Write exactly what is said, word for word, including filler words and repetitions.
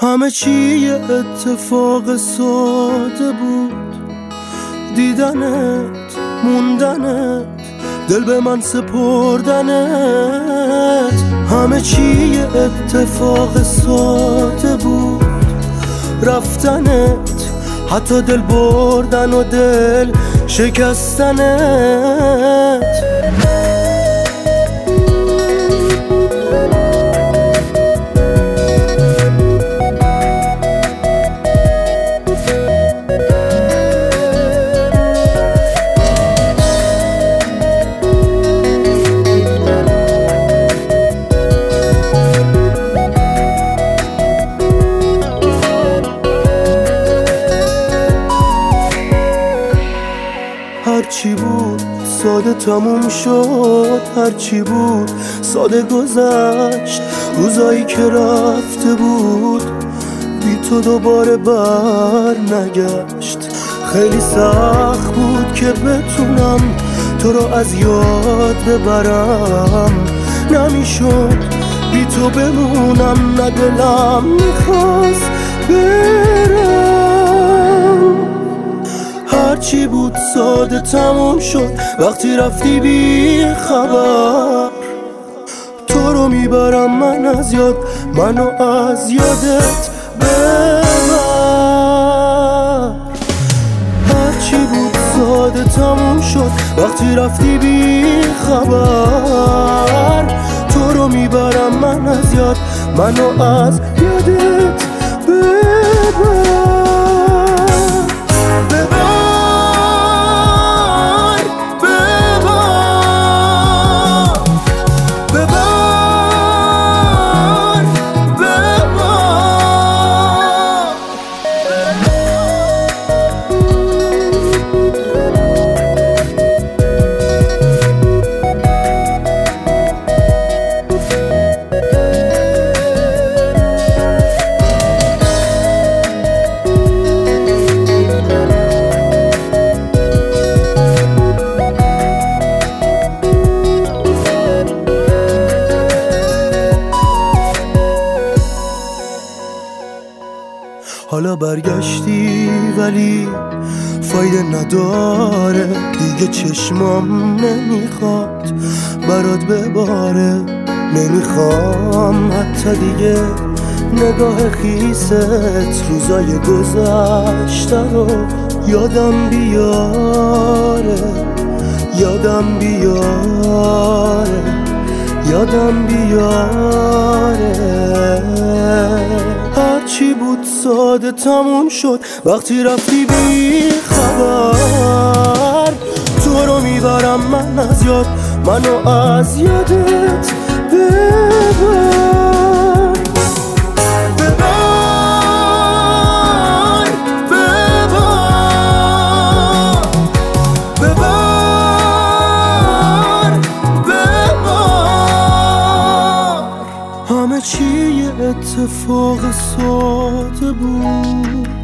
همه چی یه اتفاق ساده بود، دیدنت، موندنت، دل به من سپردنت. همه چی یه اتفاق ساده بود، رفتنت، حتی دل بردن و دل شکستنت. هرچی بود ساده تموم شد، هرچی بود ساده گذشت. روزایی که رفته بود بی تو دوباره بر نگشت. خیلی سخت بود که بتونم تو رو از یاد ببرم، نمیشد بی تو بمونم، نه دلم میخواست برم. هرچی بود ساده تموم شد وقتی رفتی بی خبر. تو رو میبرم من از یاد، منو از یادت ببر. هرچی بود ساده تموم شد وقتی رفتی بی خبر. تو رو میبرم من از یاد، منو از یادت ببر. حالا برگشتی ولی فایده نداره دیگه، چشمام نمیخواد برات بباره. نمیخوام حتی دیگه نگاه خیست روزای گذشته رو یادم بیاره، یادم بیاره، یادم بیاره. هرچی بود ساده تموم شد وقتی رفتی بی خبر. تو رو میبرم من از یاد، منو از یادت ببر. ببر، ببر، ببر، ببر. همه چی یه اتفاق ساده بود،